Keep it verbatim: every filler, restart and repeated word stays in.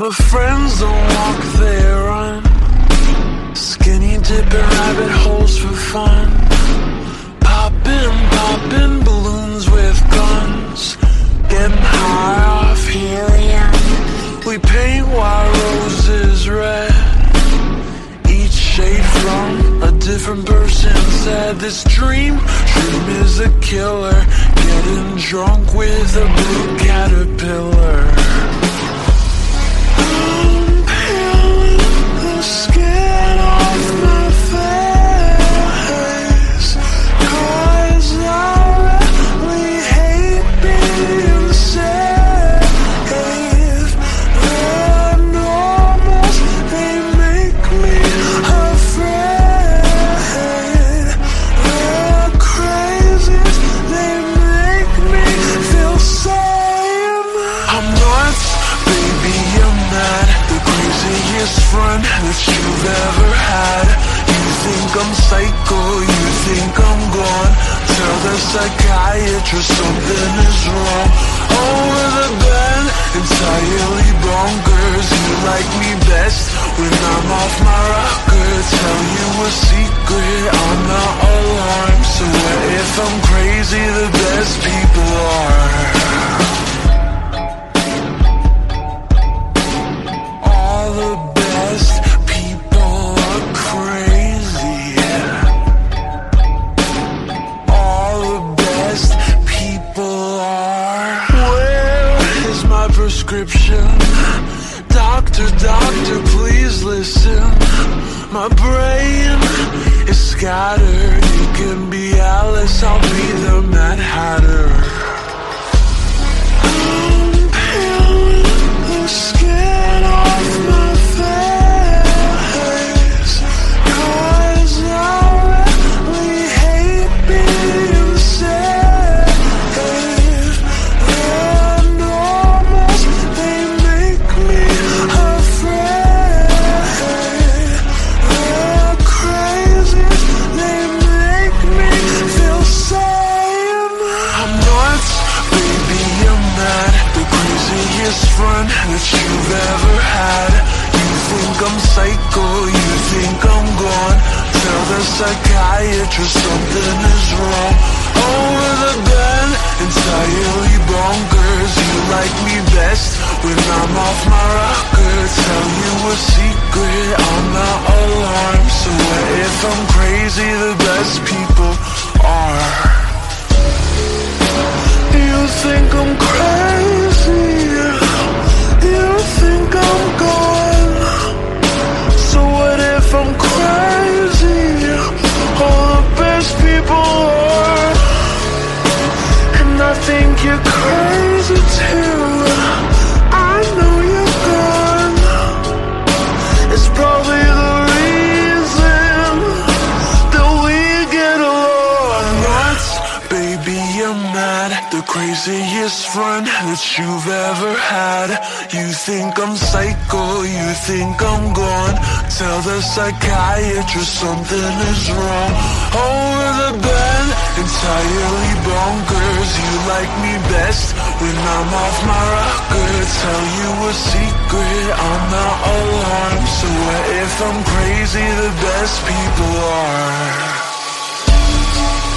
My friends don't walk, they run. Skinny dipping rabbit holes for fun. Popping, popping balloons with guns. Getting high off helium. We paint white roses red. Each shade from a different person said this dream, dream is a killer. Getting drunk with a blue caterpillar. I'm peeling the skin off my face, 'cause I really hate being safe. They're normals, they make me afraid. They're crazies, they make me feel sane. I'm nuts, baby, I'm mad. The craziest friend that you've ever had. You think I'm psycho, you think I'm gone. Tell the psychiatrist something is wrong. Over the bed, entirely bonkers. You like me best when I'm off my rocker. Tell you a secret, I'm not alarmed. So what if I'm crazy? The best people are. All the best people are crazy. All the best people are. Where is my prescription? Doctor, doctor, please listen. My brain is scattered. You can be Alice, I'll be the Mad Hatter. I'm peeling the skin off my face, 'cause I really hate being safe. They're normals, they make me afraid. They're crazies, they make me feel sane. I'm nuts, baby, I'm mad. The craziest friend that you've ever had. You think I'm psycho, you think I'm gone. Tell the psychiatrist something is wrong. Over the bed, entirely bonkers. You like me best when I'm off my rocker. Tell you a secret, I'm not alarmed. So what if I'm crazy? The best people are. You think I'm crazy, you think I'm gone. So what if I'm crazy? All the best people are. And I think you're crazy too. I know you're gone. It's probably the reason that we get along. Nuts, baby, I'm mad. The craziest friend that you've ever had. You think I'm psycho, you think I'm gone. Tell the psychiatrist something is wrong. Over the bed, entirely bonkers. You like me best when I'm off my rocker. Tell you a secret, I'm not alarmed. So what if I'm crazy? The best people are.